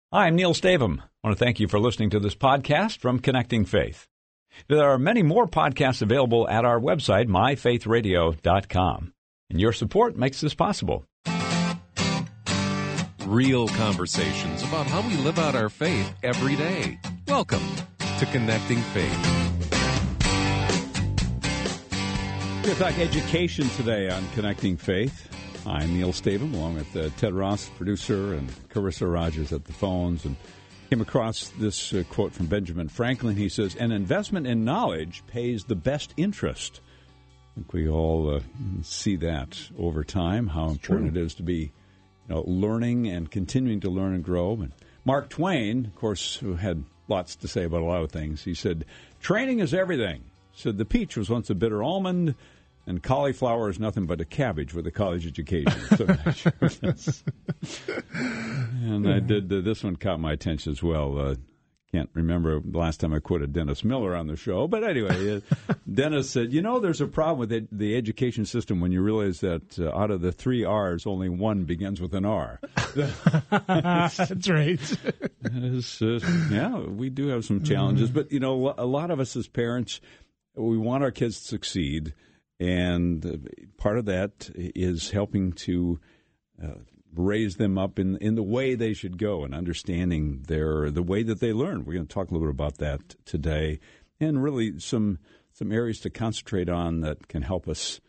Hi, I'm Neil Stavum. I want to thank you for listening to this podcast from Connecting Faith. There are many more podcasts available at our website, myfaithradio.com. And your support makes this possible. Real conversations about how we live out our faith every day. Welcome to Connecting Faith. We're going to talk education today on Connecting Faith. I'm Neil Stavum, along with Ted Ross, producer, and Carissa Rogers at the phones. And came across this quote from Benjamin Franklin. He says, "An investment in knowledge pays the best interest." I think we all see that over time, how important it is to be learning and continuing to learn and grow. And Mark Twain, of course, who had lots to say about a lot of things, he said, "Training is everything." He said, "The peach was once a bitter almond, and cauliflower is nothing but a cabbage with a college education." And I did, this one caught my attention as well. Can't remember the last time I quoted Dennis Miller on the show. But anyway, Dennis said, there's a problem with the education system when you realize that out of the 3 R's, only one begins with an R. That's right. We do have some challenges. But, a lot of us as parents, we want our kids to succeed. And part of that is helping to raise them up in the way they should go and understanding the way that they learn. We're going to talk a little bit about that today, and really some areas to concentrate on that can help us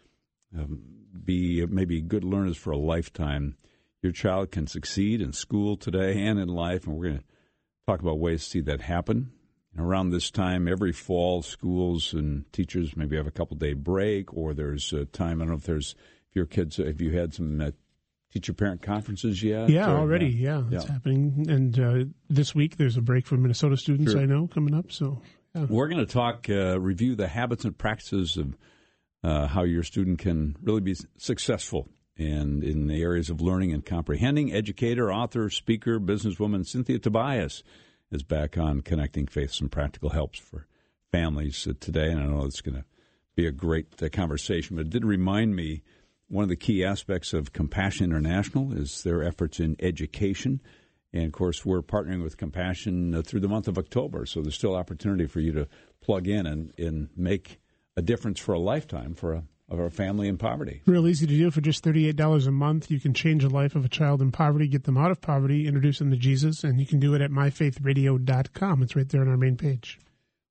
be maybe good learners for a lifetime. Your child can succeed in school today and in life, and we're going to talk about ways to see that happen. Around this time, every fall, schools and teachers maybe have a couple-day break, or there's time. I don't know if your kids, have you had some teacher-parent conferences yet? Yeah, already. Yeah, it's happening. And this week, there's a break for Minnesota students, I know, coming up. So we're going to talk, review the habits and practices of how your student can really be successful in the areas of learning and comprehending. Educator, author, speaker, businesswoman Cynthia Tobias is back on Connecting Faith, some practical helps for families today. And I know it's going to be a great conversation. But it did remind me, one of the key aspects of Compassion International is their efforts in education. And, of course, we're partnering with Compassion through the month of October. So there's still opportunity for you to plug in and make a difference for a lifetime for a family in poverty. Real easy to do. For just $38 a month, you can change the life of a child in poverty, get them out of poverty, introduce them to Jesus, and you can do it at myfaithradio.com. It's right there on our main page.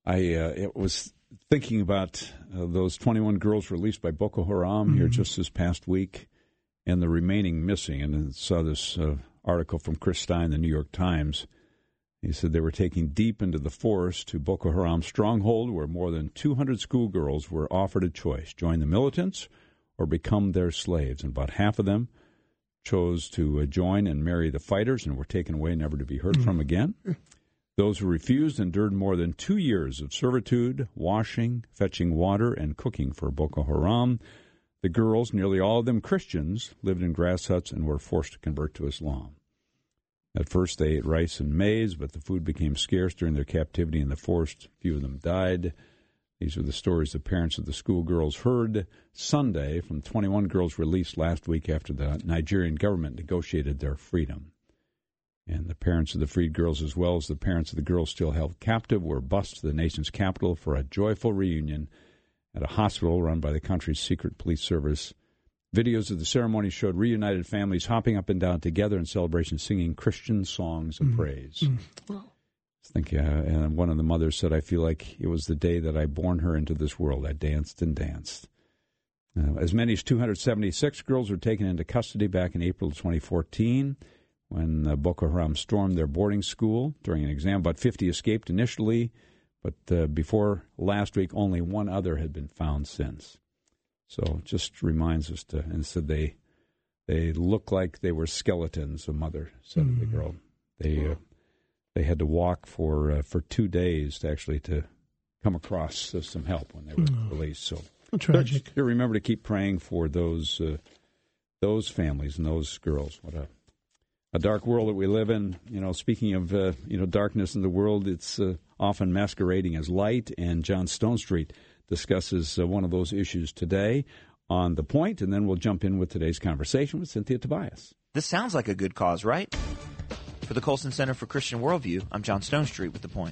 I was thinking about those 21 girls released by Boko Haram here just this past week, and the remaining missing. And I saw this article from Chris Stein, the New York Times. He said they were taken deep into the forest to Boko Haram's stronghold, where more than 200 schoolgirls were offered a choice: join the militants or become their slaves. And about half of them chose to join and marry the fighters and were taken away, never to be heard from again. Those who refused endured more than 2 years of servitude, washing, fetching water, and cooking for Boko Haram. The girls, nearly all of them Christians, lived in grass huts and were forced to convert to Islam. At first, they ate rice and maize, but the food became scarce during their captivity in the forest. A few of them died. These are the stories the parents of the schoolgirls heard Sunday from 21 girls released last week after the Nigerian government negotiated their freedom. And the parents of the freed girls, as well as the parents of the girls still held captive, were bused to the nation's capital for a joyful reunion at a hospital run by the country's secret police service. Videos of the ceremony showed reunited families hopping up and down together in celebration, singing Christian songs of praise. Wow. I think, and one of the mothers said, "I feel like it was the day that I born her into this world. I danced and danced." As many as 276 girls were taken into custody back in April of 2014 when Boko Haram stormed their boarding school during an exam. About 50 escaped initially, but before last week, only one other had been found since. So it just reminds us to, and said they look like they were skeletons, a mother said of the girl. They had to walk for 2 days to come across some help when they were released. So tragic. Remember to keep praying for those families and those girls. What a dark world that we live in. Speaking of darkness in the world, it's often masquerading as light. And John Stonestreet discusses one of those issues today on The Point, and then we'll jump in with today's conversation with Cynthia Tobias. This sounds like a good cause, right? For the Colson Center for Christian Worldview, I'm John Stonestreet with The Point.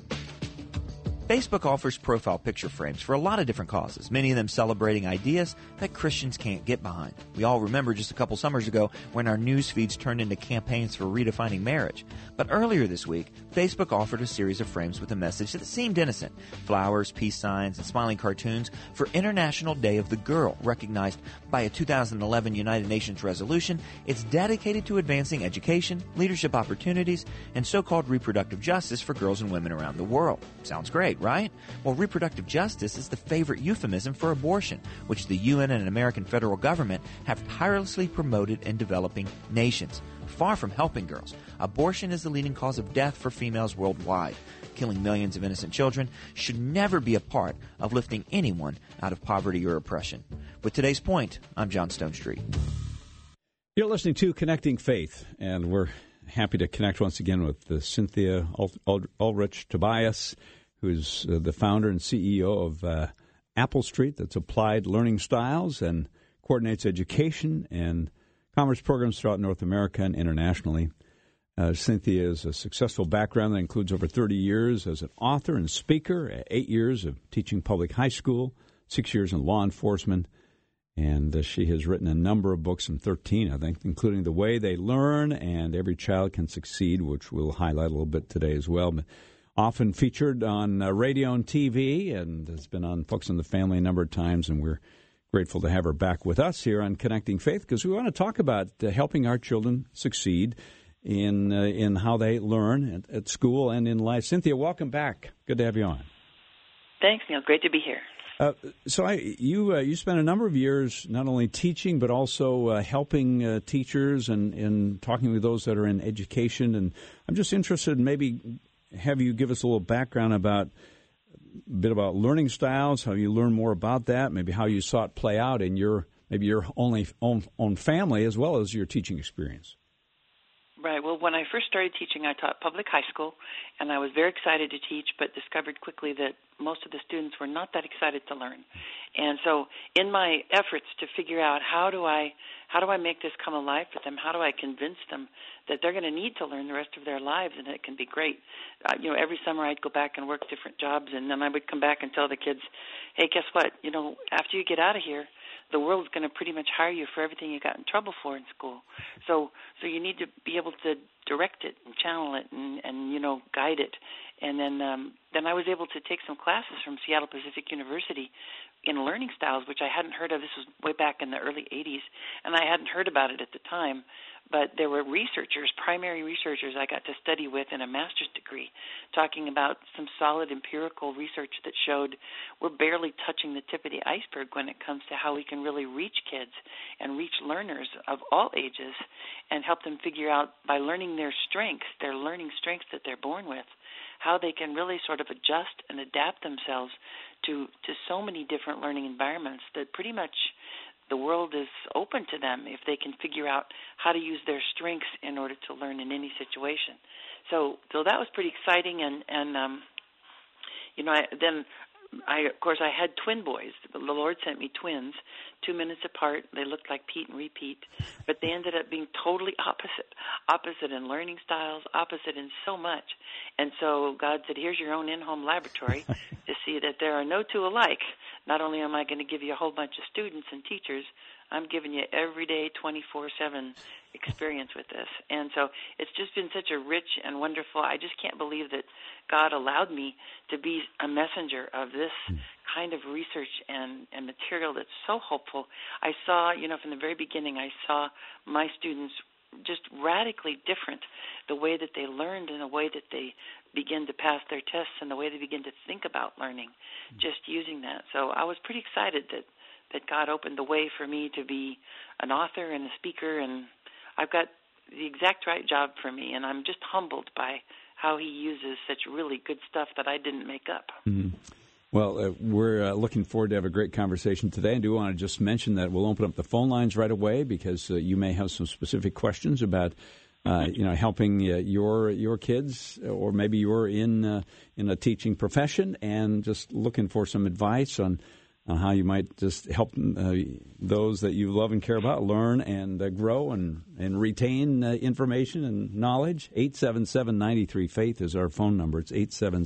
Facebook offers profile picture frames for a lot of different causes, many of them celebrating ideas that Christians can't get behind. We all remember just a couple summers ago when our news feeds turned into campaigns for redefining marriage. But earlier this week, Facebook offered a series of frames with a message that seemed innocent: flowers, peace signs, and smiling cartoons for International Day of the Girl, recognized by a 2011 United Nations resolution. It's dedicated to advancing education, leadership opportunities, and so-called reproductive justice for girls and women around the world. Sounds great, right? Well, reproductive justice is the favorite euphemism for abortion, which the UN and American federal government have tirelessly promoted in developing nations. Far from helping girls, abortion is the leading cause of death for females worldwide. Killing millions of innocent children should never be a part of lifting anyone out of poverty or oppression. With today's point, I'm John Stonestreet. You're listening to Connecting Faith, and we're happy to connect once again with Cynthia Ulrich Tobias, who's the founder and CEO of Apple Street, that's Applied Learning Styles and coordinates education and commerce programs throughout North America and internationally. Cynthia has a successful background that includes over 30 years as an author and speaker, 8 years of teaching public high school, 6 years in law enforcement, and she has written a number of books, 13, I think, including The Way They Learn and Every Child Can Succeed, which we'll highlight a little bit today as well. But often featured on radio and TV, and has been on Focus on the Family a number of times, and we're grateful to have her back with us here on Connecting Faith, because we want to talk about helping our children succeed in how they learn at school and in life. Cynthia, welcome back. Good to have you on. Thanks, Neil. Great to be here. You spent a number of years not only teaching but also helping teachers and talking with those that are in education. And I'm just interested in maybe have you give us a little background about a bit about learning styles, how you learn more about that, maybe how you saw it play out in your own family as well as your teaching experience. Right. Well, when I first started teaching, I taught public high school, and I was very excited to teach, but discovered quickly that most of the students were not that excited to learn. And so in my efforts to figure out how do I make this come alive for them, how do I convince them that they're going to need to learn the rest of their lives and it can be great. Every summer I'd go back and work different jobs, and then I would come back and tell the kids, hey, guess what? After you get out of here, the world's going to pretty much hire you for everything you got in trouble for in school. So you need to be able to direct it and channel it and guide it. And then I was able to take some classes from Seattle Pacific University in learning styles, which I hadn't heard of. This was way back in the early 80s, and I hadn't heard about it at the time. But there were primary researchers I got to study with in a master's degree, talking about some solid empirical research that showed we're barely touching the tip of the iceberg when it comes to how we can really reach kids and reach learners of all ages and help them figure out, by learning their learning strengths that they're born with, how they can really sort of adjust and adapt themselves to so many different learning environments that pretty much the world is open to them if they can figure out how to use their strengths in order to learn in any situation. So that was pretty exciting, and of course, I had twin boys. The Lord sent me twins, 2 minutes apart. They looked like Pete and repeat, but they ended up being totally opposite in learning styles, opposite in so much. And so God said, here's your own in-home laboratory to see that there are no two alike. Not only am I going to give you a whole bunch of students and teachers, I'm giving you everyday 24/7 experience with this. And so it's just been such a rich and wonderful, I just can't believe that God allowed me to be a messenger of this kind of research and material that's so hopeful. I saw, from the very beginning, I saw my students just radically different, the way that they learned and the way that they begin to pass their tests and the way they begin to think about learning, just using that. So I was pretty excited that God opened the way for me to be an author and a speaker, and I've got the exact right job for me, and I'm just humbled by how he uses such really good stuff that I didn't make up. Mm-hmm. Well, we're looking forward to have a great conversation today. I do want to just mention that we'll open up the phone lines right away because you may have some specific questions about helping your kids, or maybe you're in a teaching profession and just looking for some advice on on how you might just help those that you love and care about learn and grow and retain information and knowledge. 877-93-FAITH is our phone number. It's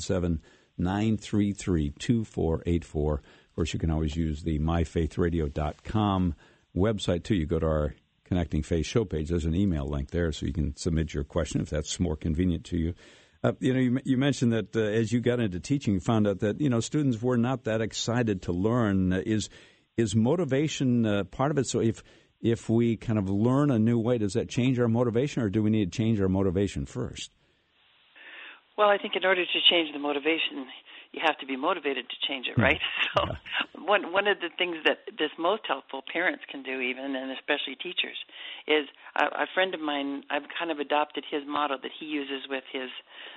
877-933-2484. Of course, you can always use the myfaithradio.com website, too. You go to our Connecting Faith show page. There's an email link there, so you can submit your question if that's more convenient to you. You mentioned that as you got into teaching, you found out that, students were not that excited to learn. Is motivation part of it? So if we kind of learn a new way, does that change our motivation, or do we need to change our motivation first? Well, I think in order to change the motivation, you have to be motivated to change it, right? So one of the things that is most helpful, parents can do even, and especially teachers, is a friend of mine, I've kind of adopted his motto that he uses with his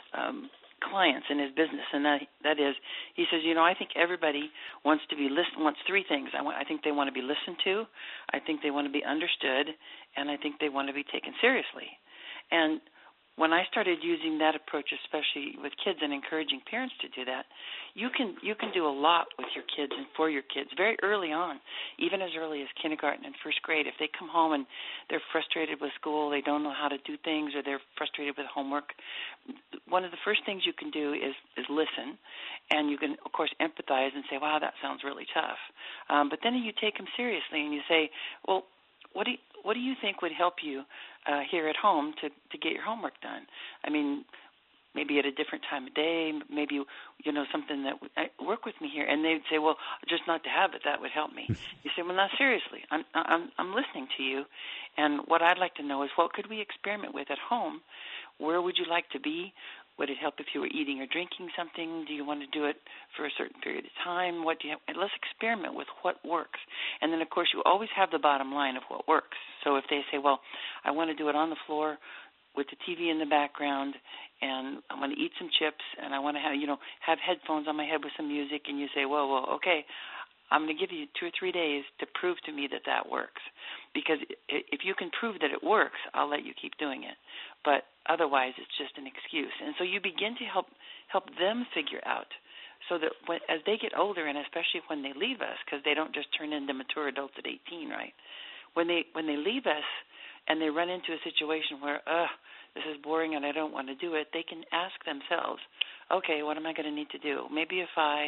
clients in his business, and that is, he says, I think everybody wants three things. I think they want to be listened to, I think they want to be understood, and I think they want to be taken seriously. And when I started using that approach, especially with kids and encouraging parents to do that, you can do a lot with your kids and for your kids very early on, even as early as kindergarten and first grade. If they come home and they're frustrated with school, they don't know how to do things, or they're frustrated with homework, one of the first things you can do is listen, and you can, of course, empathize and say, wow, that sounds really tough. But then you take them seriously and you say, well, what do you think would help you here at home to get your homework done? I mean, maybe at a different time of day, maybe, something that work with me here. And they'd say, well, just not to have it, that would help me. You say, well, not seriously. I'm listening to you. And what I'd like to know is, what could we experiment with at home? Where would you like to be? Would it help if you were eating or drinking something? Do you want to do it for a certain period of time? Let's experiment with what works. And then, of course, you always have the bottom line of what works. So if they say, well, I want to do it on the floor with the TV in the background, and I want to eat some chips, and I want to have headphones on my head with some music, and you say, well, okay, I'm going to give you 2 or 3 days to prove to me that works. Because if you can prove that it works, I'll let you keep doing it. But otherwise, it's just an excuse. And so you begin to help them figure out, so that as they get older, and especially when they leave us, because they don't just turn into mature adults at 18, right? When they leave us and they run into a situation where, this is boring and I don't want to do it, they can ask themselves, okay, what am I going to need to do? Maybe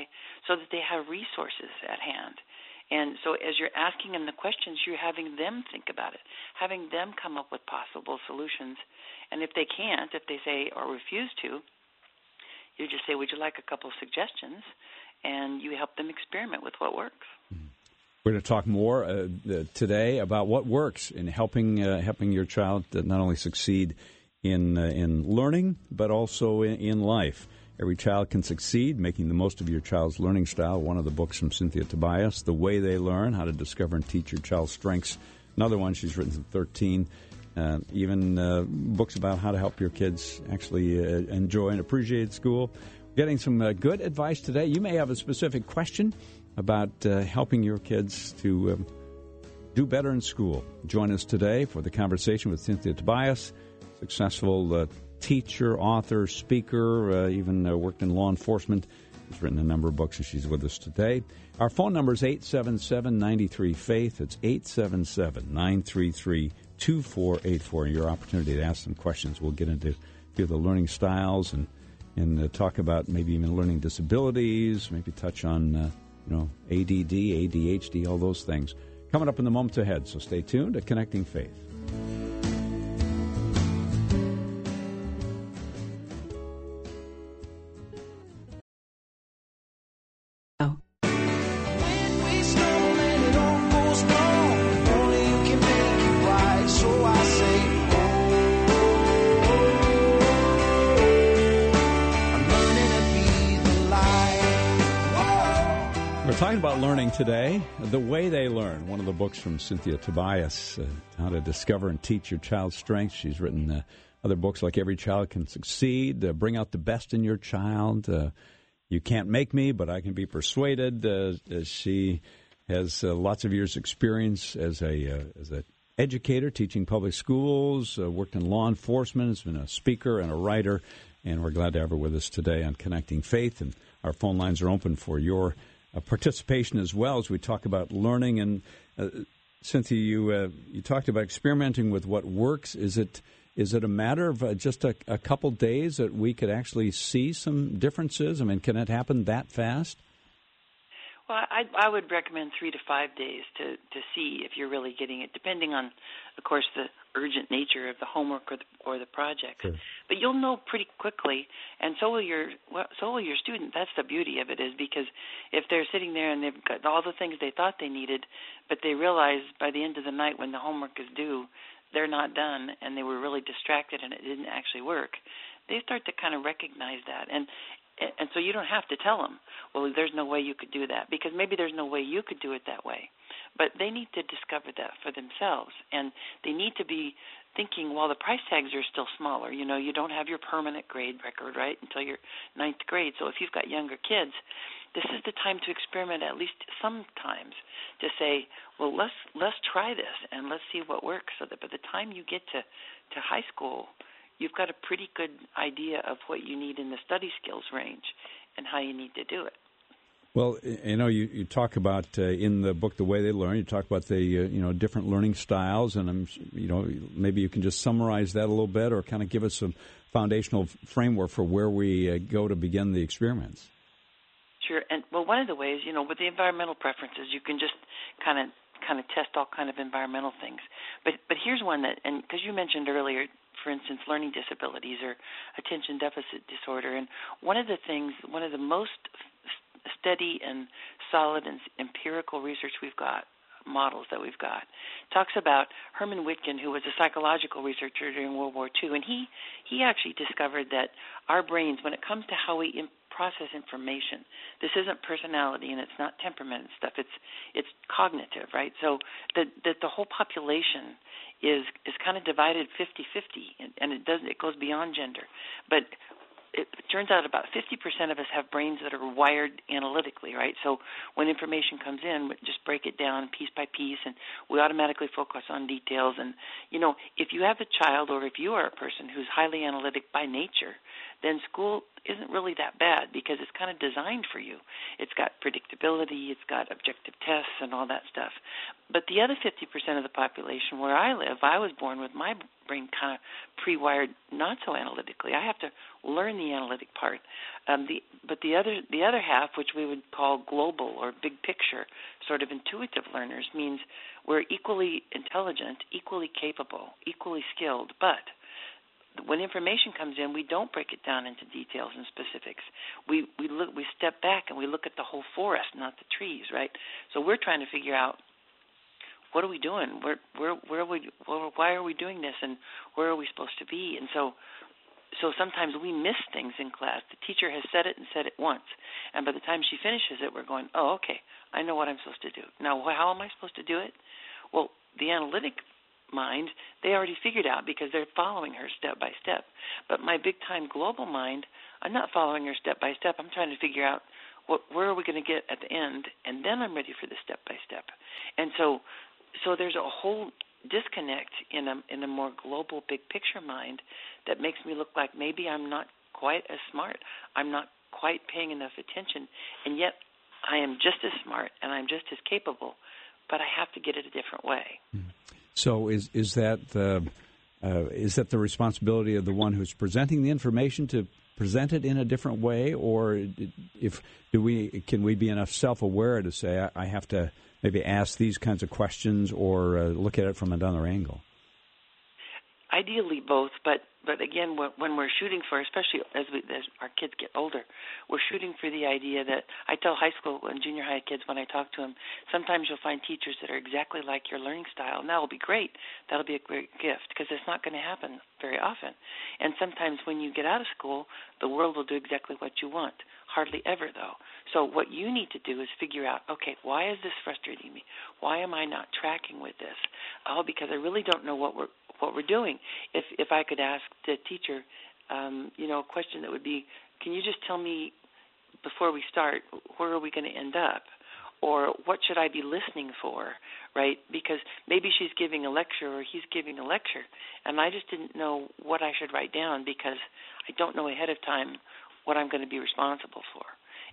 so that they have resources at hand. And so as you're asking them the questions, you're having them think about it, having them come up with possible solutions. And if they can't, if they say or refuse to, you just say, would you like a couple of suggestions? And you help them experiment with what works. We're going to talk more today about what works in helping your child not only succeed in learning, but also in life. Every child can succeed, making the most of your child's learning style. One of the books from Cynthia Tobias, The Way They Learn, How to Discover and Teach Your Child's Strengths. Another one, she's written some 13. Even books about how to help your kids actually enjoy and appreciate school. Getting some good advice today. You may have a specific question about helping your kids to do better in school. Join us today for the conversation with Cynthia Tobias, successful teacher, author, speaker, even worked in law enforcement. She's written a number of books, and she's with us today. Our phone number is 877-93-FAITH. It's 877-933-2484. Your opportunity to ask some questions. We'll get into a few of the learning styles and talk about maybe even learning disabilities, maybe touch on ADD, ADHD, all those things. Coming up in the moments ahead, so stay tuned to Connecting Faith. Talking about learning today, The Way They Learn, one of the books from Cynthia Tobias, How to Discover and Teach Your Child's Strengths. She's written other books like Every Child Can Succeed, Bring Out the Best in Your Child, You Can't Make Me, But I Can Be Persuaded. She has lots of years' experience as an educator, teaching public schools, worked in law enforcement, has been a speaker and a writer, and we're glad to have her with us today on Connecting Faith. And our phone lines are open for your participation as well as we talk about learning. And Cynthia, you talked about experimenting with what works. Is it a matter of just a couple days that we could actually see some differences? I mean, can it happen that fast? Well, I would recommend 3 to 5 days to see if you're really getting it, depending on, of course, the urgent nature of the homework or the project. Sure. But you'll know pretty quickly, and so will your student. That's the beauty of it, is because if they're sitting there and they've got all the things they thought they needed, but they realize by the end of the night when the homework is due, they're not done, and they were really distracted and it didn't actually work, they start to kind of recognize that. And so you don't have to tell them, well, there's no way you could do that, because maybe there's no way you could do it that way. But they need to discover that for themselves, and they need to be thinking, well, the price tags are still smaller. You know, you don't have your permanent grade record, right, until your 9th grade. So if you've got younger kids, this is the time to experiment at least sometimes, to say, well, let's try this and let's see what works, so that by the time you get to high school, you've got a pretty good idea of what you need in the study skills range and how you need to do it. Well, you know, you talk about in the book The Way They Learn. You talk about the different learning styles, and maybe you can just summarize that a little bit, or kind of give us some foundational framework for where we go to begin the experiments. Sure, and well, one of the ways, with the environmental preferences, you can just kind of test all kind of environmental things. But here's one that, and because you mentioned earlier, for instance, learning disabilities or attention deficit disorder, and one of the most steady and solid and empirical research we've got, models that we've got, talks about Herman Witkin, who was a psychological researcher during World War II, and he actually discovered that our brains, when it comes to how we process information, this isn't personality and it's not temperament and stuff, it's cognitive, right? So that the whole population is kind of divided 50-50, and it goes beyond gender. But it turns out about 50% of us have brains that are wired analytically, right? So when information comes in, we just break it down piece by piece, and we automatically focus on details. And, if you have a child, or if you are a person who's highly analytic by nature, then school isn't really that bad, because it's kind of designed for you. It's got predictability, it's got objective tests and all that stuff. But the other 50% of the population where I live, I was born with my brain kind of pre-wired not so analytically. I have to learn the analytic part. But the other half, which we would call global or big picture, sort of intuitive learners, means we're equally intelligent, equally capable, equally skilled, but when information comes in, we don't break it down into details and specifics. We step back and we look at the whole forest, not the trees, right? So we're trying to figure out, what are we doing? Why are we doing this, and where are we supposed to be? And so sometimes we miss things in class. The teacher has said it and said it once, and by the time she finishes it, we're going, oh, okay, I know what I'm supposed to do. Now, how am I supposed to do it? Well, the analytic mind, they already figured out, because they're following her step by step. But my big-time global mind, I'm not following her step by step. I'm trying to figure out where are we going to get at the end, and then I'm ready for the step by step. And so there's a whole disconnect in a more global, big picture mind that makes me look like maybe I'm not quite as smart. I'm not quite paying enough attention, and yet I am just as smart and I'm just as capable, but I have to get it a different way. So is that the responsibility of the one who's presenting the information to present it in a different way, or can we be enough self-aware to say I have to maybe ask these kinds of questions, or look at it from another angle? Ideally both, but again, when we're shooting for, especially as our kids get older, we're shooting for the idea that I tell high school and junior high kids when I talk to them, sometimes you'll find teachers that are exactly like your learning style, and that will be great. That'll be a great gift, because it's not going to happen very often. And sometimes when you get out of school, the world will do exactly what you want. Hardly ever, though. So what you need to do is figure out, okay, why is this frustrating me? Why am I not tracking with this? Oh, because I really don't know what we're doing. If I could ask the teacher, a question that would be, can you just tell me before we start, where are we going to end up? Or what should I be listening for, right? Because maybe she's giving a lecture or he's giving a lecture, and I just didn't know what I should write down, because I don't know ahead of time what I'm going to be responsible for.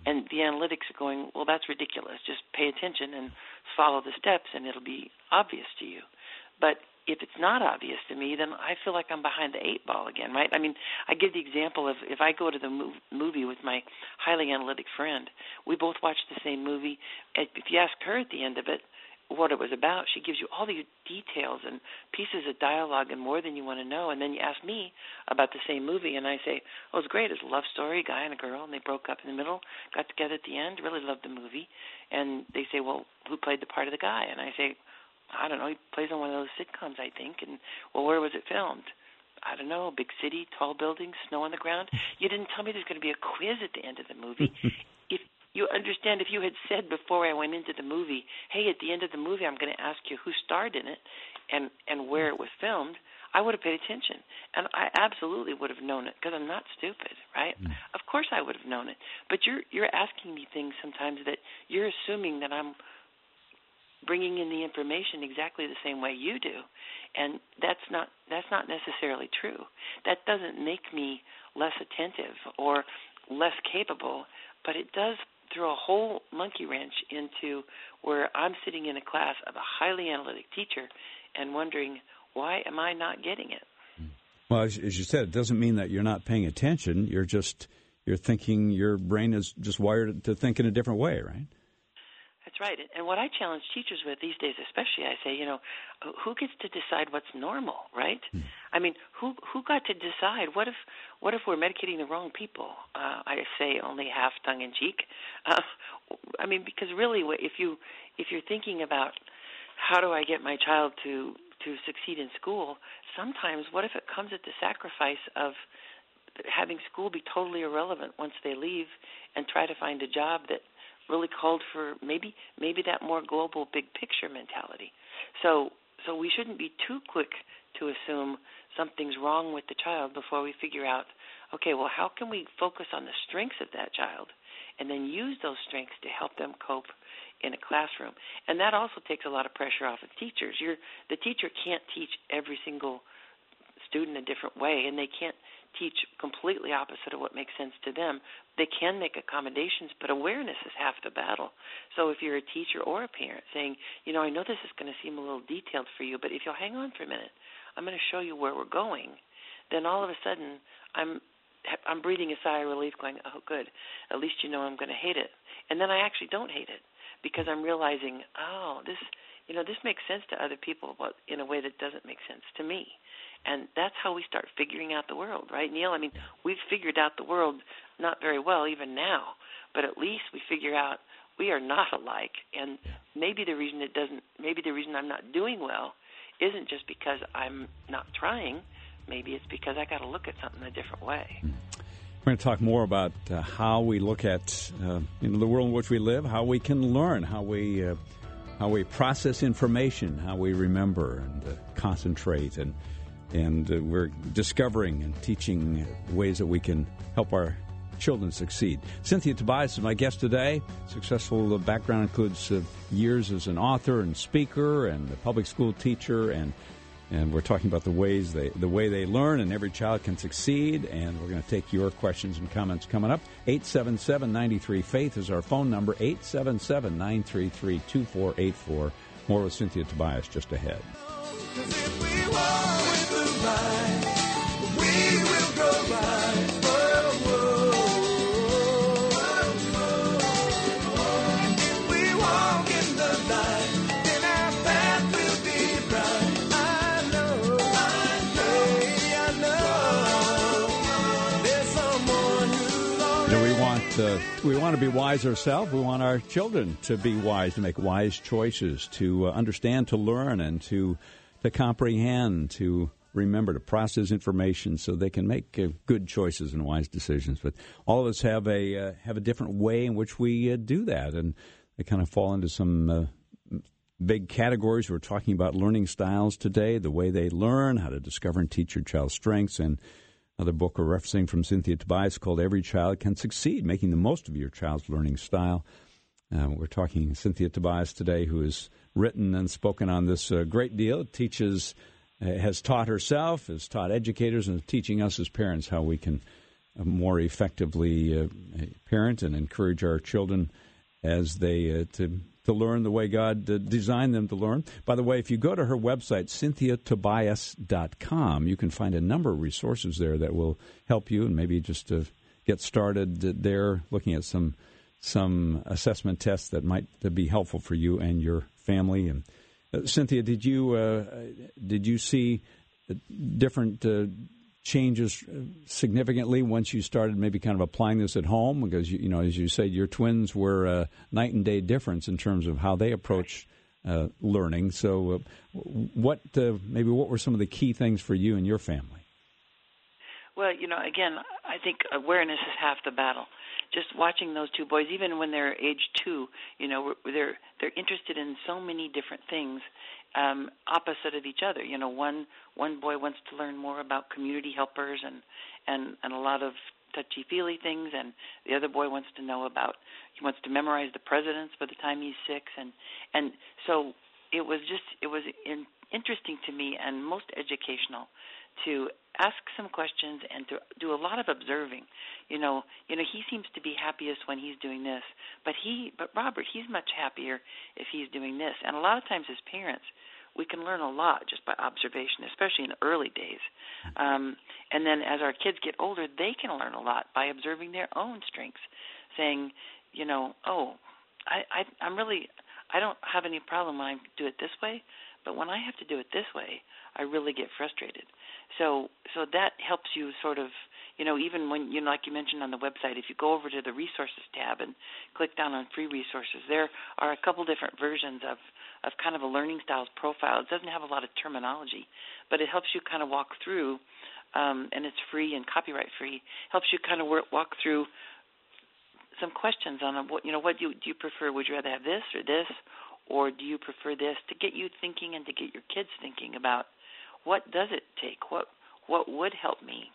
And the analytics are going, well, that's ridiculous. Just pay attention and follow the steps, and it'll be obvious to you. But if it's not obvious to me, then I feel like I'm behind the eight ball again, right? I mean, I give the example of if I go to the movie with my highly analytic friend, we both watch the same movie. If you ask her at the end of it what it was about, she gives you all these details and pieces of dialogue and more than you want to know. And then you ask me about the same movie, and I say, oh, it's great. It's a love story, a guy and a girl, and they broke up in the middle, got together at the end, really loved the movie. And they say, well, who played the part of the guy? And I say, I don't know, he plays on one of those sitcoms, I think. And, well, where was it filmed? I don't know, big city, tall buildings, snow on the ground. You didn't tell me there's going to be a quiz at the end of the movie. If you understand, if you had said before I went into the movie, hey, at the end of the movie I'm going to ask you who starred in it and where it was filmed, I would have paid attention. And I absolutely would have known it because I'm not stupid, right? Of course I would have known it. But you're asking me things sometimes that you're assuming that I'm bringing in the information exactly the same way you do, and that's not necessarily true. That doesn't make me less attentive or less capable, but it does throw a whole monkey wrench into where I'm sitting in a class of a highly analytic teacher and wondering, why am I not getting it? Well, as you said, it doesn't mean that you're not paying attention. You're thinking, your brain is just wired to think in a different way, right? That's right. And what I challenge teachers with these days especially, I say, who gets to decide what's normal, right? I mean, who got to decide? What if we're medicating the wrong people? I say only half tongue-in-cheek. I mean, because really, if you're thinking about how do I get my child to succeed in school, sometimes what if it comes at the sacrifice of having school be totally irrelevant once they leave and try to find a job that really called for maybe that more global big picture mentality. So we shouldn't be too quick to assume something's wrong with the child before we figure out, okay, well, how can we focus on the strengths of that child and then use those strengths to help them cope in a classroom? And that also takes a lot of pressure off of teachers. The teacher can't teach every single student a different way, and they can't teach completely opposite of what makes sense to them. They can make accommodations, but awareness is half the battle. So if you're a teacher or a parent saying, I know this is going to seem a little detailed for you, but if you'll hang on for a minute, I'm going to show you where we're going, then all of a sudden I'm breathing a sigh of relief going, oh, good, at least I'm going to hate it. And then I actually don't hate it because I'm realizing, this makes sense to other people, but in a way that doesn't make sense to me. And that's how we start figuring out the world, right, Neil? I mean, we've figured out the world not very well even now, but at least we figure out we are not alike. And maybe the reason I'm not doing well isn't just because I'm not trying. Maybe it's because I got to look at something a different way. We're going to talk more about how we look at the world in which we live, how we can learn, how we process information, how we remember and concentrate, and we're discovering and teaching ways that we can help our children succeed. Cynthia Tobias is my guest today. Successful background includes years as an author and speaker and a public school teacher, and we're talking about the way they learn, and every child can succeed. And we're going to take your questions and comments coming up. 877-93-FAITH is our phone number, 877-933-2484. More with Cynthia Tobias just ahead. We want to be wise ourselves. We want our children to be wise, to make wise choices, to understand, to learn, and to comprehend, to remember, to process information so they can make good choices and wise decisions. But all of us have a different way in which we do that, and they kind of fall into some big categories. We're talking about learning styles today, the way they learn, how to discover and teach your child's strengths, and another book we're referencing from Cynthia Tobias called Every Child Can Succeed, Making the Most of Your Child's Learning Style. We're talking Cynthia Tobias today, who has written and spoken on this great deal, teaches, has taught herself, has taught educators, and is teaching us as parents how we can more effectively parent and encourage our children as they to learn the way God designed them to learn. By the way, if you go to her website, CynthiaTobias.com, you can find a number of resources there that will help you and maybe just to get started there, looking at some assessment tests that might be helpful for you and your family. And Cynthia, did you see different changes significantly once you started maybe kind of applying this at home? Because, as you said, your twins were a night and day difference in terms of how they approach learning. So what were some of the key things for you and your family? Well, again, I think awareness is half the battle. Just watching those two boys, even when they're age 2, they're interested in so many different things, opposite of each other. One boy wants to learn more about community helpers and a lot of touchy-feely things, and the other boy wants to he memorize the presidents by the time he's 6, and so it was interesting to me and most educational to ask some questions and to do a lot of observing. He seems to be happiest when he's doing this, but Robert, he's much happier if he's doing this. And a lot of times as parents, we can learn a lot just by observation, especially in the early days. And then as our kids get older, they can learn a lot by observing their own strengths, saying, I don't have any problem when I do it this way, but when I have to do it this way, I really get frustrated. So that helps you sort of, even when, like you mentioned on the website, if you go over to the resources tab and click down on free resources, there are a couple different versions of kind of a learning styles profile. It doesn't have a lot of terminology, but it helps you kind of walk through, and it's free and copyright free, helps you kind of walk through some questions on what do you prefer? Would you rather have this or this, or do you prefer this, to get you thinking and to get your kids thinking about what does it take, what would help me.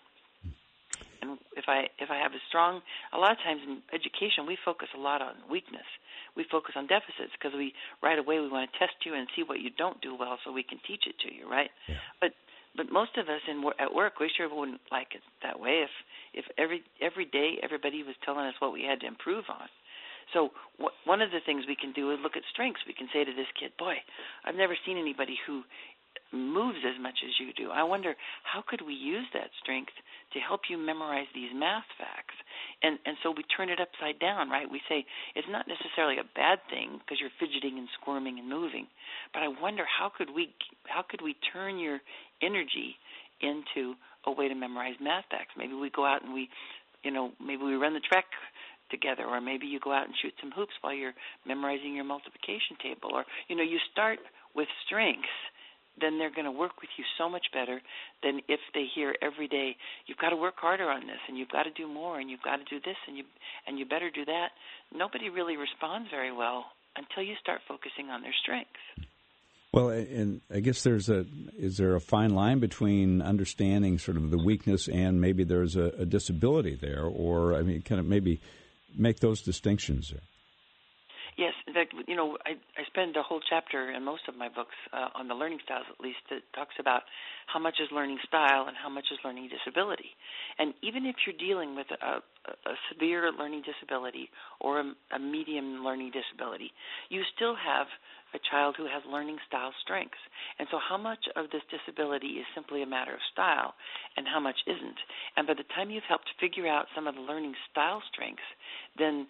And if I have a lot of times in education we focus a lot on weakness. We focus on deficits because right away we want to test you and see what you don't do well so we can teach it to you, right? Yeah. But most of us at work, we sure wouldn't like it that way if every day everybody was telling us what we had to improve on. So one of the things we can do is look at strengths. We can say to this kid, boy, I've never seen anybody who moves as much as you do. I wonder, how could we use that strength to help you memorize these math facts? And so we turn it upside down, right? We say it's not necessarily a bad thing because you're fidgeting and squirming and moving, but I wonder how could we turn your energy into a way to memorize math facts? Maybe we go out and maybe we run the track together, or maybe you go out and shoot some hoops while you're memorizing your multiplication table, or you start with strengths. Then they're going to work with you so much better than if they hear every day, you've got to work harder on this, and you've got to do more, and you've got to do this, and you better do that. Nobody really responds very well until you start focusing on their strengths. Well, and I guess is there a fine line between understanding sort of the weakness and maybe there's a disability there, or kind of maybe make those distinctions there? Yes, in fact, I spend a whole chapter in most of my books on the learning styles, at least, that talks about how much is learning style and how much is learning disability. And even if you're dealing with a severe learning disability or a medium learning disability, you still have a child who has learning style strengths. And so how much of this disability is simply a matter of style and how much isn't? And by the time you've helped figure out some of the learning style strengths, then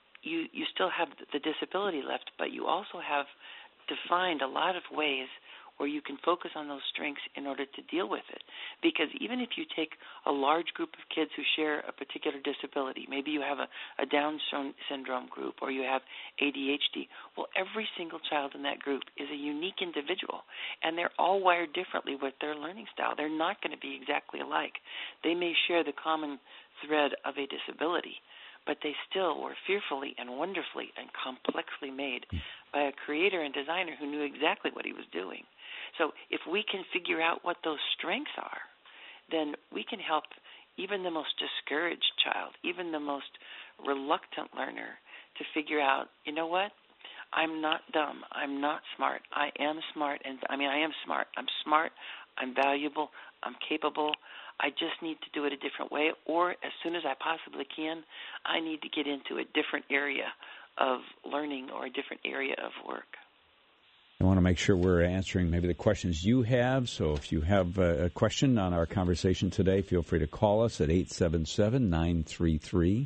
you still have the disability left, but you also have defined a lot of ways where you can focus on those strengths in order to deal with it. Because even if you take a large group of kids who share a particular disability, maybe you have a Down syndrome group or you have ADHD, well, every single child in that group is a unique individual, and they're all wired differently with their learning style. They're not going to be exactly alike. They may share the common thread of a disability, but they still were fearfully and wonderfully and complexly made by a creator and designer who knew exactly what he was doing. So if we can figure out what those strengths are, then we can help even the most discouraged child, even the most reluctant learner, to figure out, you know what? I'm not dumb. I'm not smart. I am smart. I am smart. I'm smart. I'm valuable. I'm capable. I just need to do it a different way, or as soon as I possibly can, I need to get into a different area of learning or a different area of work. I want to make sure we're answering maybe the questions you have. So if you have a question on our conversation today, feel free to call us at 877-933-2484,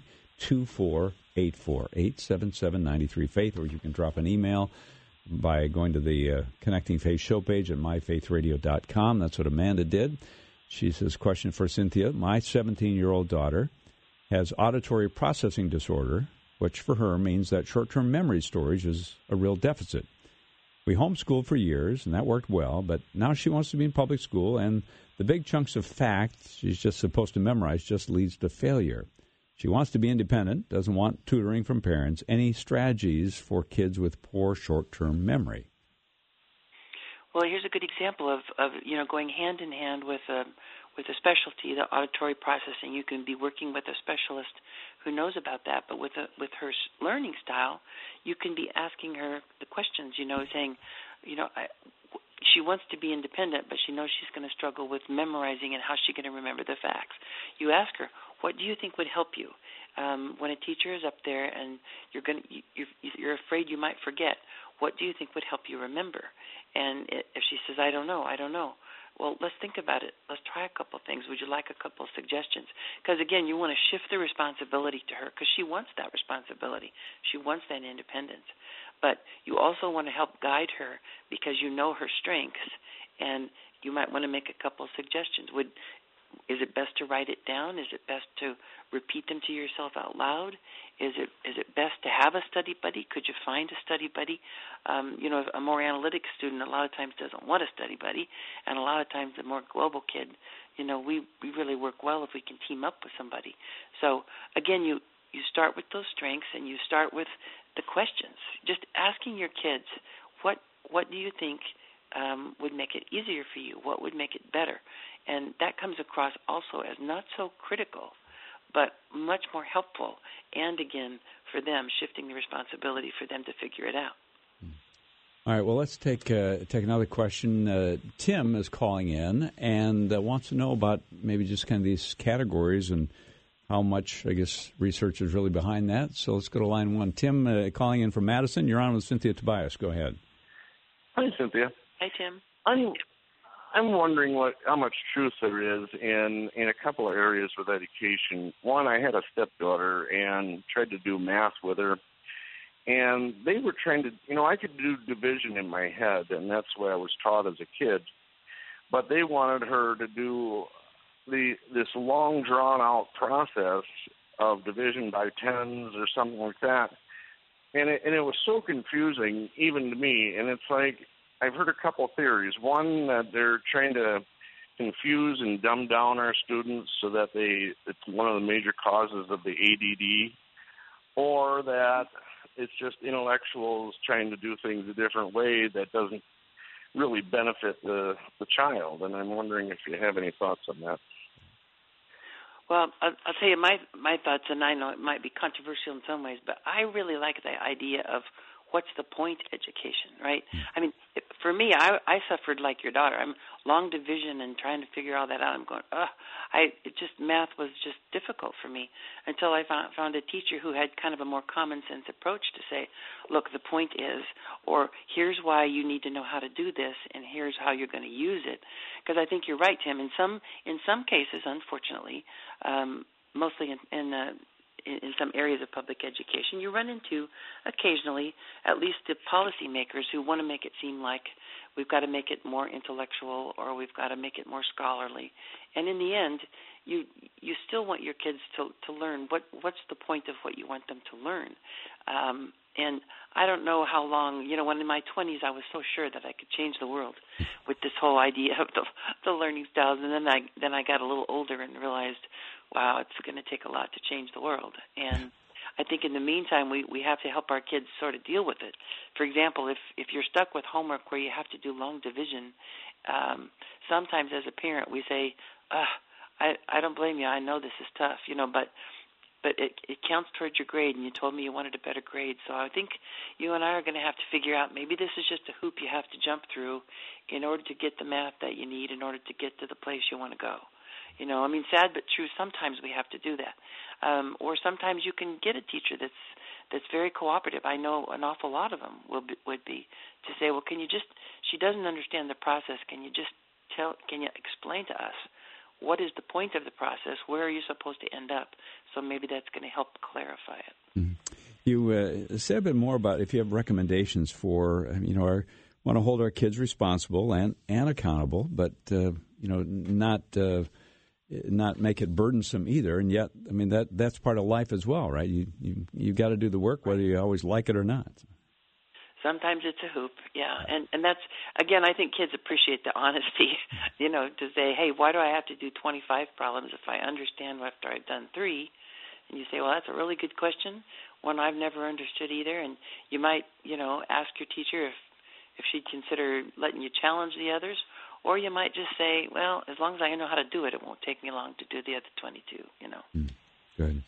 877-93-FAITH, or you can drop an email by going to the Connecting Faith show page at myfaithradio.com. That's what Amanda did. She says, question for Cynthia. My 17-year-old daughter has auditory processing disorder, which for her means that short-term memory storage is a real deficit. We homeschooled for years, and that worked well, but now she wants to be in public school, and the big chunks of facts she's just supposed to memorize just leads to failure. She wants to be independent, doesn't want tutoring from parents. Any strategies for kids with poor short-term memory? Well, here's a good example of going hand in hand with a specialty, the auditory processing. You can be working with a specialist who knows about that, but with her learning style, you can be asking her the questions. Saying, she wants to be independent, but she knows she's going to struggle with memorizing and how's she going to remember the facts. You ask her, what do you think would help you when a teacher is up there and you're afraid you might forget? What do you think would help you remember? And if she says, I don't know, well, let's think about it. Let's try a couple things. Would you like a couple of suggestions? Because, again, you want to shift the responsibility to her because she wants that responsibility. She wants that independence. But you also want to help guide her because you know her strengths, and you might want to make a couple of suggestions. Is it best to write it down? Is it best to repeat them to yourself out loud? Is it best to have a study buddy? Could you find a study buddy? A more analytic student a lot of times doesn't want a study buddy, and a lot of times the more global kid, we really work well if we can team up with somebody. So, again, you start with those strengths, and you start with the questions. Just asking your kids, what do you think would make it easier for you? What would make it better? And that comes across also as not so critical, but much more helpful. And again, for them, shifting the responsibility for them to figure it out. All right. Well, let's take another question. Tim is calling in and wants to know about maybe just kind of these categories and how much, I guess, research is really behind that. So let's go to line one. Tim, calling in from Madison. You're on with Cynthia Tobias. Go ahead. Hi, Cynthia. Hi, Tim. I'm wondering how much truth there is in a couple of areas with education. One, I had a stepdaughter and tried to do math with her, and they were trying to, I could do division in my head, and that's what I was taught as a kid, but they wanted her to do this long, drawn-out process of division by tens or something like that, and it was so confusing even to me, and it's like, I've heard a couple of theories. One, that they're trying to confuse and dumb down our students so that it's one of the major causes of the ADD, or that it's just intellectuals trying to do things a different way that doesn't really benefit the child. And I'm wondering if you have any thoughts on that. Well, I'll tell you my thoughts, and I know it might be controversial in some ways, but I really like the idea of what's the point education, right? I mean, for me, I suffered like your daughter. I'm long division and trying to figure all that out. I'm going, math was just difficult for me until I found a teacher who had kind of a more common sense approach to say, look, the point is, or here's why you need to know how to do this, and here's how you're going to use it. Because I think you're right, Tim. In some cases, unfortunately, mostly in some areas of public education, you run into occasionally at least the policymakers who want to make it seem like we've got to make it more intellectual or we've got to make it more scholarly. And in the end, you still want your kids to learn what's the point of what you want them to learn. And I don't know how long, when in my 20s I was so sure that I could change the world with this whole idea of the learning styles. And then I got a little older and realized, wow, it's going to take a lot to change the world. And I think in the meantime, we have to help our kids sort of deal with it. For example, if you're stuck with homework where you have to do long division, sometimes as a parent we say, I don't blame you. I know this is tough, but it counts towards your grade, and you told me you wanted a better grade. So I think you and I are going to have to figure out maybe this is just a hoop you have to jump through in order to get the math that you need in order to get to the place you want to go. I mean, sad but true, sometimes we have to do that. Or sometimes you can get a teacher that's very cooperative. I know an awful lot of them would be to say, well, she doesn't understand the process. Can you explain to us what is the point of the process? Where are you supposed to end up? So maybe that's going to help clarify it. Mm-hmm. You say a bit more about if you have recommendations for, want to hold our kids responsible and accountable, but, not make it burdensome either. And yet, I mean, that's part of life as well, right? You got to do the work whether you always like it or not. Sometimes it's a hoop, yeah. And that's, again, I think kids appreciate the honesty, to say, hey, why do I have to do 25 problems if I understand after I've done 3? And you say, well, that's a really good question, one I've never understood either. And you might, ask your teacher if she'd consider letting you challenge the others. Or you might just say, well, as long as I know how to do it, it won't take me long to do the other 22, Good.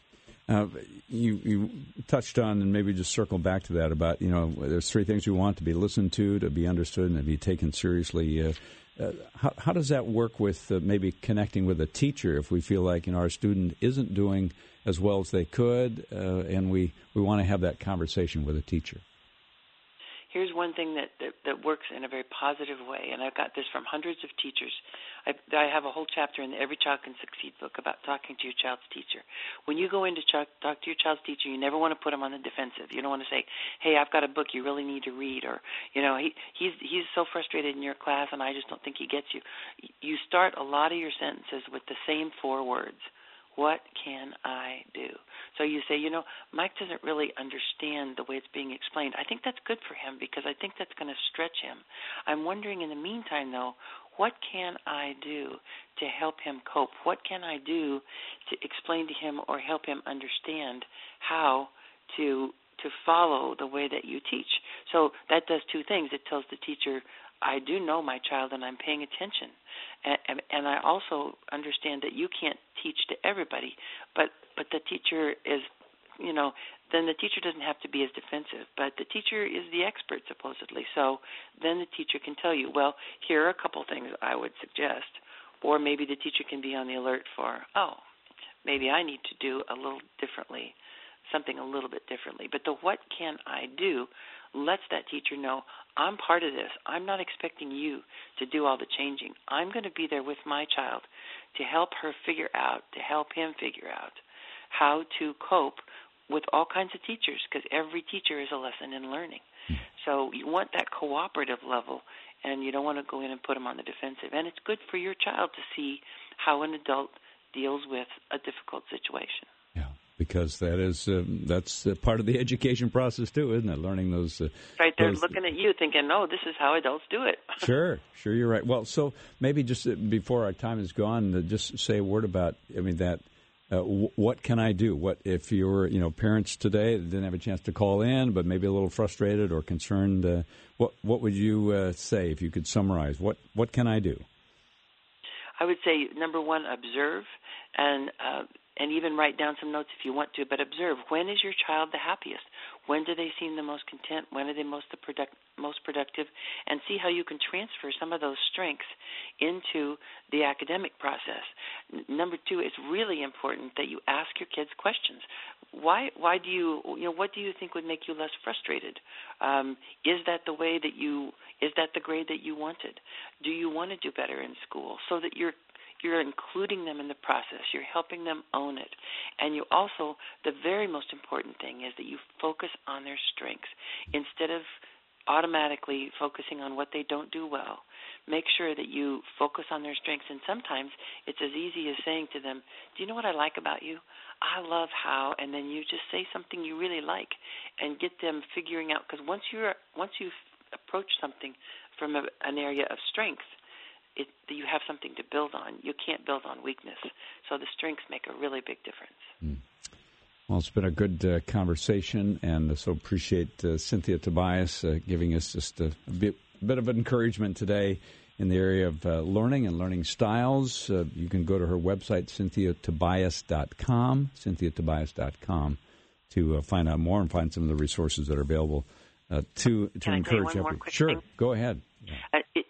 You touched on, and maybe just circle back to that about, there's 3 things we want: to be listened to be understood, and to be taken seriously. How does that work with maybe connecting with a teacher if we feel like, our student isn't doing as well as they could, and we want to have that conversation with a teacher? Here's one thing that works in a very positive way, and I've got this from hundreds of teachers. I have a whole chapter in the Every Child Can Succeed book about talking to your child's teacher. When you go in to talk to your child's teacher, you never want to put him on the defensive. You don't want to say, hey, I've got a book you really need to read, or, he's so frustrated in your class and I just don't think he gets you. You start a lot of your sentences with the same 4 words. What can I do? So you say, Mike doesn't really understand the way it's being explained. I think that's good for him because I think that's going to stretch him. I'm wondering in the meantime, though, what can I do to help him cope? What can I do to explain to him or help him understand how to follow the way that you teach? So that does 2 things. It tells the teacher, I do know my child and I'm paying attention. And I also understand that you can't teach to everybody, but the teacher is, then the teacher doesn't have to be as defensive, but the teacher is the expert supposedly. So then the teacher can tell you, well, here are a couple things I would suggest, or maybe the teacher can be on the alert for, maybe I need to do something a little bit differently. But the what can I do lets that teacher know, I'm part of this. I'm not expecting you to do all the changing. I'm going to be there with my child to help him figure out how to cope with all kinds of teachers, because every teacher is a lesson in learning. So you want that cooperative level, and you don't want to go in and put them on the defensive. And it's good for your child to see how an adult deals with a difficult situation. Yeah, because that's part of the education process too, isn't it? Learning those. Right, they're looking at you thinking, "No, this is how adults do it." Sure, you're right. Well, so maybe just before our time is gone, just say a word about. That. What can I do? What if you're, parents today that didn't have a chance to call in, but maybe a little frustrated or concerned? What would you say if you could summarize? What can I do? I would say, number 1, observe, and even write down some notes if you want to. But observe, when is your child the happiest? When do they seem the most content? When are they most productive? And see how you can transfer some of those strengths into the academic process. Number 2, it's really important that you ask your kids questions. Why do you, what do you think would make you less frustrated? Is that the grade that you wanted? Do you want to do better in school? So that you're including them in the process. You're helping them own it. And you also, the very most important thing is that you focus on their strengths. Instead of automatically focusing on what they don't do well, make sure that you focus on their strengths. And sometimes it's as easy as saying to them, do you know what I like about you? I love how, and then you just say something you really like and get them figuring out. Because once you approach something from an area of strength, you have something to build on. You can't build on weakness. So the strengths make a really big difference. Well, it's been a good conversation, and so appreciate Cynthia Tobias giving us just a bit of encouragement today in the area of learning and learning styles. You can go to her website, CynthiaTobias.com, CynthiaTobias.com, to find out more and find some of the resources that are available to encourage everyone. Sure, thing? Go ahead. Yeah.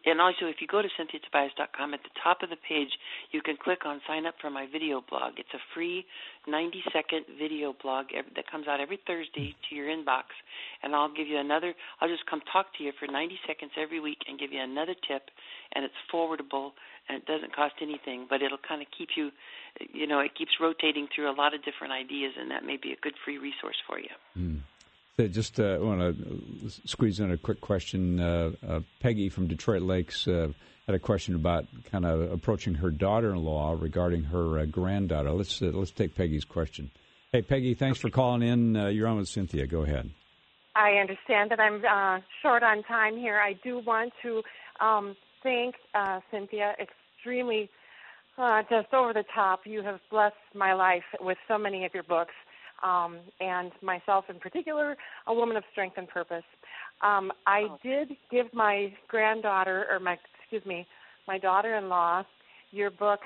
And also, if you go to CynthiaTobias.com, at the top of the page, you can click on Sign Up for My Video Blog. It's a free 90-second video blog that comes out every Thursday to your inbox. And I'll just come talk to you for 90 seconds every week and give you another tip. And it's forwardable, and it doesn't cost anything, but it'll kind of keep you, it keeps rotating through a lot of different ideas, and that may be a good free resource for you. Mm. Just want to squeeze in a quick question. Peggy from Detroit Lakes had a question about kind of approaching her daughter-in-law regarding her granddaughter. Let's take Peggy's question. Hey, Peggy, thanks for calling in. You're on with Cynthia. Go ahead. I understand that I'm short on time here. I do want to thank Cynthia extremely, just over the top. You have blessed my life with so many of your books. And myself in particular, A Woman of Strength and Purpose. I did give my granddaughter, my daughter-in-law, your book.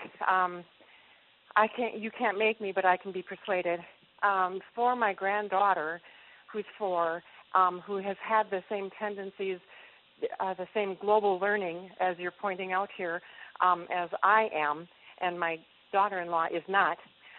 You can't make me, but I can be persuaded. For my granddaughter, who's 4, who has had the same tendencies, the same global learning, as you're pointing out here, as I am, and my daughter-in-law is not.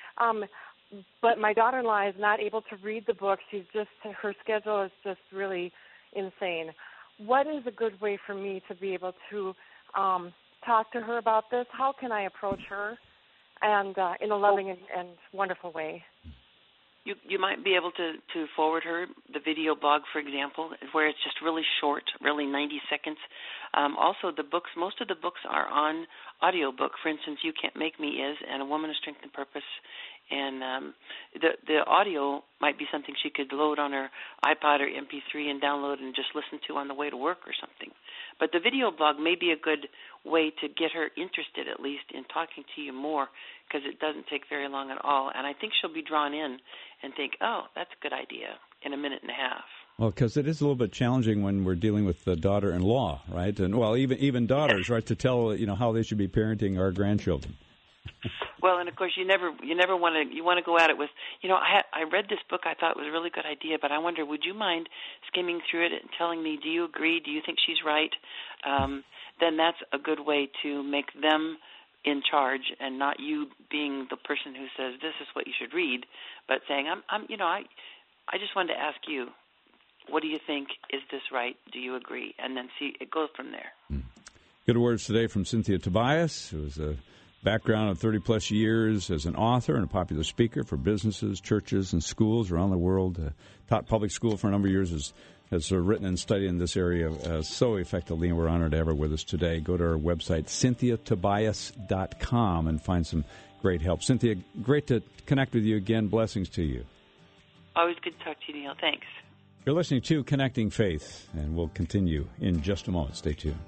But my daughter-in-law is not able to read the book. Her schedule is just really insane. What is a good way for me to be able to talk to her about this? How can I approach her and in a loving and wonderful way? You might be able to forward her the video blog, for example, where it's just really short, really 90 seconds. Also, most of the books are on audiobook. For instance, You Can't Make Me is, and A Woman of Strength and Purpose. And the audio might be something she could load on her iPod or MP3 and download and just listen to on the way to work or something. But the video blog may be a good way to get her interested, at least, in talking to you more, because it doesn't take very long at all. And I think she'll be drawn in and think, oh, that's a good idea, in a minute and a half. Well, because it is a little bit challenging when we're dealing with the daughter-in-law, right? And, well, even daughters, right, to tell, how they should be parenting our grandchildren. Well, and of course, you never want to go at it with, I read this book, I thought it was a really good idea, but I wonder, would you mind skimming through it and telling me, do you agree? Do you think she's right? Then that's a good way to make them in charge, and not you being the person who says this is what you should read, but saying, I just wanted to ask you, what do you think? Is this right? Do you agree? And then see, it goes from there. Good words today from Cynthia Tobias, who is a background of 30-plus years as an author and a popular speaker for businesses, churches, and schools around the world. Taught public school for a number of years, has written and studied in this area so effectively, and we're honored to have her with us today. Go to our website, CynthiaTobias.com, and find some great help. Cynthia, great to connect with you again. Blessings to you. Always good to talk to you, Neil. Thanks. You're listening to Connecting Faith, and we'll continue in just a moment. Stay tuned.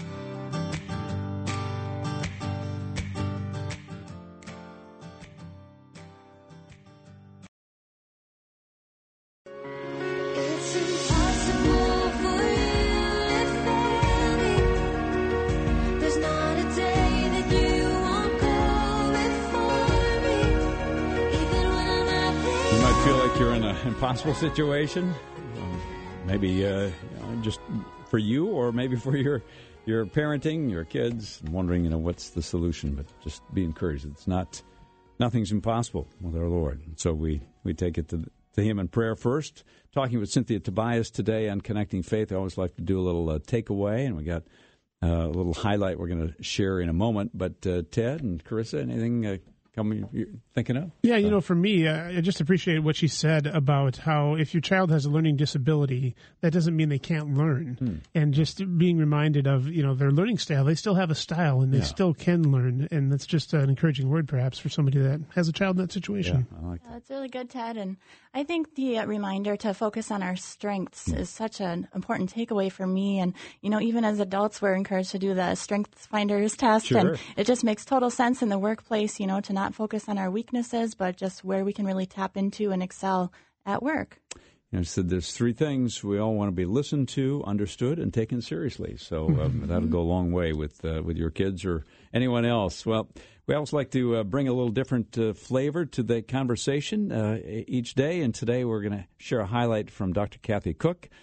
Impossible situation, maybe just for you, or maybe for your parenting, your kids, wondering what's the solution. But just be encouraged. Nothing's impossible with our Lord. So we take it to Him in prayer first. Talking with Cynthia Tobias today on Connecting Faith. I always like to do a little takeaway, and we got a little highlight we're going to share in a moment. But Ted and Carissa, anything you're thinking of? Yeah, for me, I just appreciate what she said about how if your child has a learning disability, that doesn't mean they can't learn. And just being reminded of, their learning style. They still have a style, and they still can learn. And that's just an encouraging word, perhaps, for somebody that has a child in that situation. Yeah, I like that. That's really good, Ted. And I think the reminder to focus on our strengths is such an important takeaway for me. And, even as adults, we're encouraged to do the Strengths Finders test. Sure. And it just makes total sense in the workplace, to not focus on our weaknesses, but just where we can really tap into and excel at work. I said there's 3 things we all want to be listened to, understood, and taken seriously. So that'll go a long way with your kids or anyone else. Well, we always like to bring a little different flavor to the conversation each day, and today we're going to share a highlight from Dr. Kathy Cook.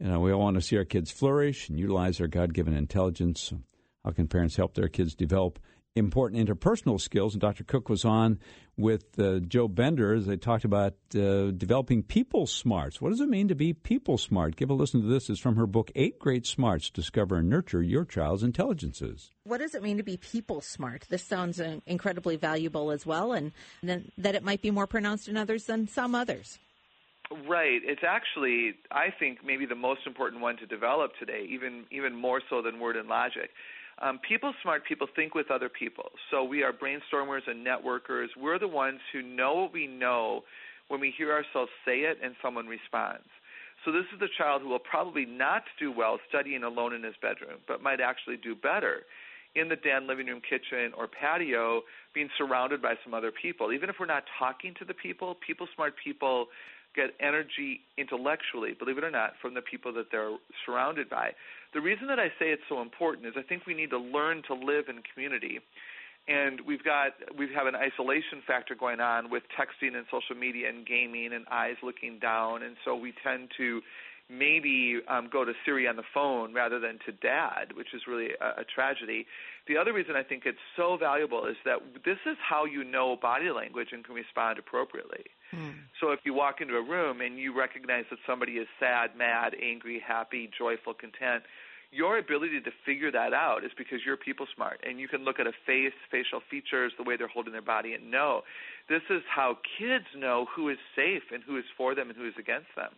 we all want to see our kids flourish and utilize their God-given intelligence. How can parents help their kids develop important interpersonal skills? And Dr. Cook was on with Joe Bender as they talked about developing people smarts. What does it mean to be people smart? Give a listen to this. It's from her book, 8 Great Smarts, Discover and Nurture Your Child's Intelligences. What does it mean to be people smart? This sounds incredibly valuable as well, and that it might be more pronounced in others than some others. Right. It's actually, I think, maybe the most important one to develop today, even more so than word and logic. People smart people think with other people. So we are brainstormers and networkers. We're the ones who know what we know when we hear ourselves say it and someone responds. So this is the child who will probably not do well studying alone in his bedroom, but might actually do better in the den, living room, kitchen, or patio, being surrounded by some other people. Even if we're not talking to the people, people smart people get energy intellectually, believe it or not, from the people that they're surrounded by. The reason that I say it's so important is I think we need to learn to live in community. And we have an isolation factor going on with texting and social media and gaming and eyes looking down. And so we tend to maybe go to Siri on the phone rather than to Dad, which is really a tragedy. The other reason I think it's so valuable is that this is how you know body language and can respond appropriately. So if you walk into a room and you recognize that somebody is sad, mad, angry, happy, joyful, content, your ability to figure that out is because you're people smart, and you can look at a face, facial features, the way they're holding their body, and know. This is how kids know who is safe and who is for them and who is against them.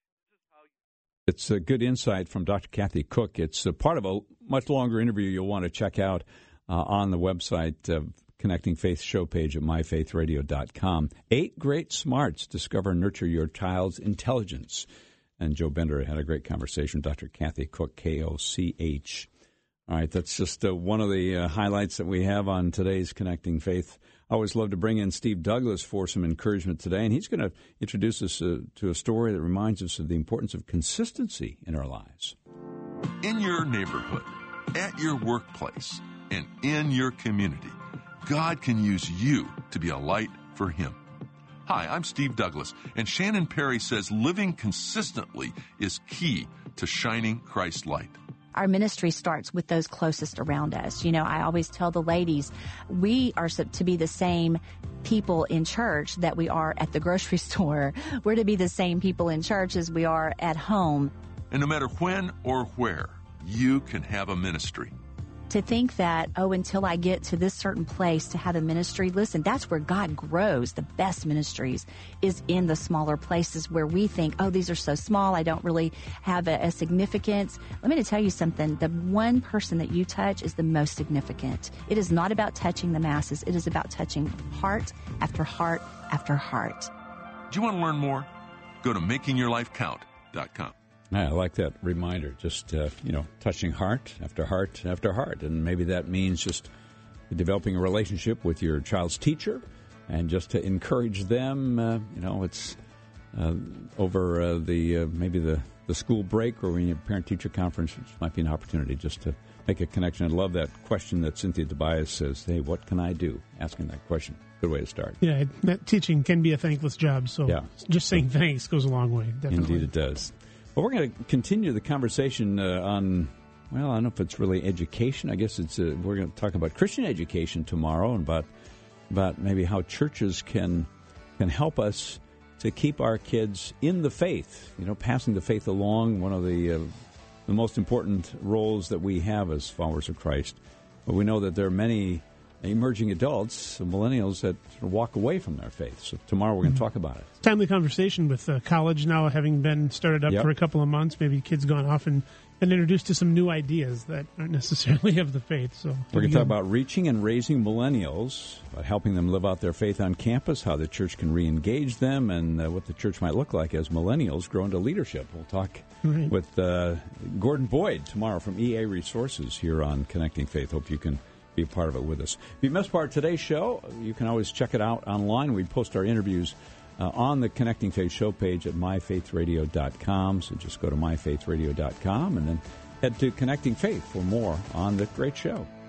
It's a good insight from Dr. Kathy Cook. It's a part of a much longer interview you'll want to check out on the website, Connecting Faith show page at myfaithradio.com. 8 Great Smarts, Discover and Nurture Your Child's Intelligence. And Joe Bender had a great conversation with Dr. Kathy Cook, K-O-C-H. All right, that's just one of the highlights that we have on today's Connecting Faith. I always love to bring in Steve Douglas for some encouragement today, and he's going to introduce us to a story that reminds us of the importance of consistency in our lives. In your neighborhood, at your workplace, and in your community, God can use you to be a light for Him. Hi, I'm Steve Douglas, and Shannon Perry says living consistently is key to shining Christ's light. Our ministry starts with those closest around us. You know, I always tell the ladies, we are to be the same people in church that we are at the grocery store. We're to be the same people in church as we are at home. And no matter when or where, you can have a ministry. To think that, until I get to this certain place to have a ministry, listen, that's where God grows. The best ministries is in the smaller places where we think, these are so small, I don't really have a significance. Let me tell you something. The one person that you touch is the most significant. It is not about touching the masses. It is about touching heart after heart after heart. Do you want to learn more? Go to makingyourlifecount.com. I like that reminder, just, touching heart after heart after heart. And maybe that means just developing a relationship with your child's teacher and just to encourage them. It's over maybe the school break or when you have parent-teacher conference, which might be an opportunity just to make a connection. I love that question that Cynthia Tobias says, hey, what can I do? Asking that question. Good way to start. Yeah, that teaching can be a thankless job, so just saying thanks goes a long way. Definitely. Indeed it does. Well, we're going to continue the conversation on, I don't know if it's really education. I guess it's we're going to talk about Christian education tomorrow and about maybe how churches can help us to keep our kids in the faith, passing the faith along, one of the most important roles that we have as followers of Christ. But we know that there are many emerging adults, millennials, that walk away from their faith. So tomorrow we're going to talk about it. Timely conversation with college now having been started up for a couple of months. Maybe kids gone off and been introduced to some new ideas that aren't necessarily of the faith. So we're going to talk about reaching and raising millennials, about helping them live out their faith on campus, how the church can re-engage them, and what the church might look like as millennials grow into leadership. We'll talk with Gordon Boyd tomorrow from EA Resources here on Connecting Faith. Hope you can be a part of it with us. If you missed part of today's show, you can always check it out online. We post our interviews on the Connecting Faith show page at myfaithradio.com. So just go to myfaithradio.com and then head to Connecting Faith for more on the great show.